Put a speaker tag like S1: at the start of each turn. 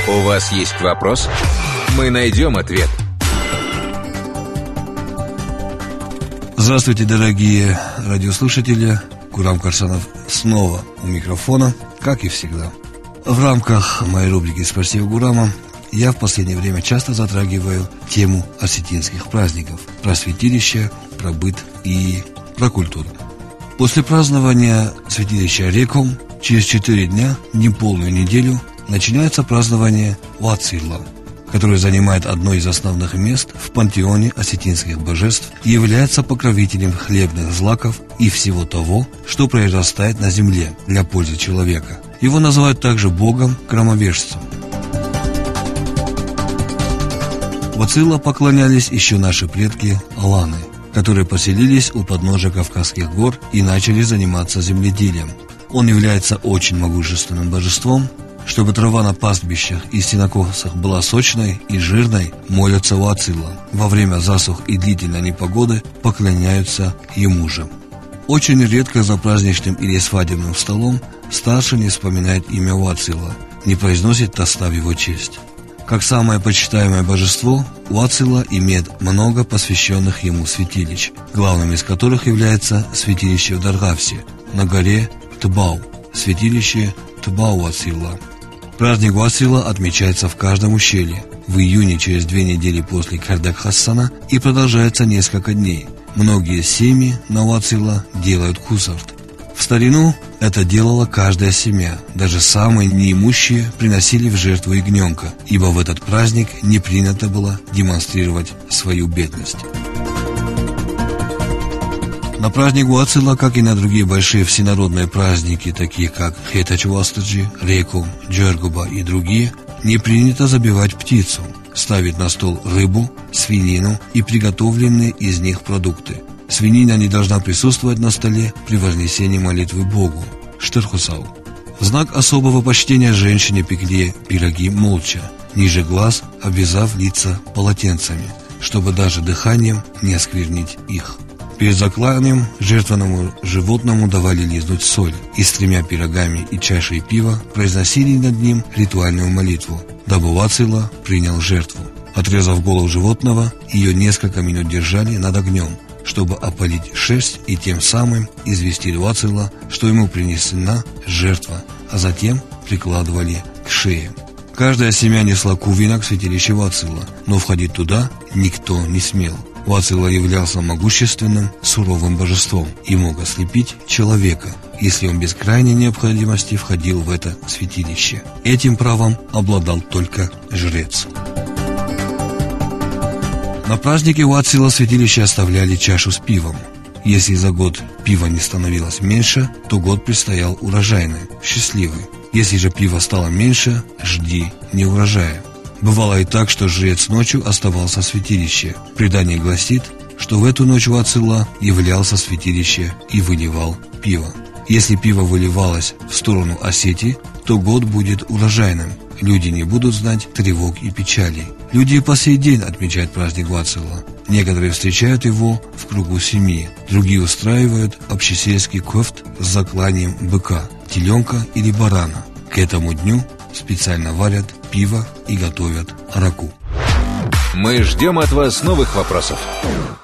S1: У вас есть вопрос? Мы найдем ответ.
S2: Здравствуйте, дорогие радиослушатели. Гурам Карсанов снова у микрофона, как и всегда. В рамках моей рубрики «Спроси у Гурама» я в последнее время часто затрагиваю тему осетинских праздников, про святилище, про быт и про культуру. После празднования святилища Реком через 4 дня, неполную неделю, начинается празднование Вацилла, который занимает одно из основных мест в пантеоне осетинских божеств и является покровителем хлебных злаков и всего того, что произрастает на земле для пользы человека. Его называют также богом-громовержцем. Вацилла поклонялись еще наши предки Аланы, которые поселились у подножия Кавказских гор и начали заниматься земледелием. Он является очень могущественным божеством. Чтобы трава на пастбищах и сенокосах была сочной и жирной, молятся Вацилла. Во время засух и длительной непогоды поклоняются ему же. Очень редко за праздничным или свадебным столом старший не вспоминает имя Вацилла, не произносит тоста в его честь. Как самое почитаемое божество, Вацилла имеет много посвященных ему святилищ, главным из которых является святилище в Даргавсе, на горе Тбау, святилище Тбау-Вацилла. Праздник Вацилла отмечается в каждом ущелье в июне через 2 недели после Кардак-Хассана и продолжается несколько дней. Многие семьи на Вацилла делают кусарт. В старину это делала каждая семья, даже самые неимущие приносили в жертву ягненка, ибо в этот праздник не принято было демонстрировать свою бедность. На праздник Вацилла, как и на другие большие всенародные праздники, такие как Хетачвастаджи, Рекум, Джергуба и другие, не принято забивать птицу, ставить на стол рыбу, свинину и приготовленные из них продукты. Свинина не должна присутствовать на столе при вознесении молитвы Богу, Штырхусау. В знак особого почтения женщине пекли пироги молча, ниже глаз обвязав лица полотенцами, чтобы даже дыханием не осквернить их. Перед закланием жертвенному животному давали лизнуть соль, и с 3 пирогами и чашей пива произносили над ним ритуальную молитву, дабы Вацилла принял жертву. Отрезав голову животного, ее несколько минут держали над огнем, чтобы опалить шерсть и тем самым известить Вацилла, что ему принесена жертва, а затем прикладывали к шее. Каждая семья несла кувина к святилищу Вацилла, но входить туда никто не смел. Вацилла являлся могущественным, суровым божеством и мог ослепить человека, если он без крайней необходимости входил в это святилище. Этим правом обладал только жрец. На празднике Вацилла святилище оставляли чашу с пивом. Если за год пива не становилось меньше, то год предстоял урожайный, счастливый. Если же пива стало меньше, жди неурожая. Бывало и так, что жрец ночью оставался в святилище. Предание гласит, что в эту ночь Вацилла являлся в святилище и выливал пиво. Если пиво выливалось в сторону Осетии, то год будет урожайным. Люди не будут знать тревог и печалей. Люди по сей день отмечают праздник Вацилла. Некоторые встречают его в кругу семьи, другие устраивают общесельский кофт с закланием быка, теленка или барана. К этому дню специально варят пиво и готовят араку.
S1: Мы ждем от вас новых вопросов.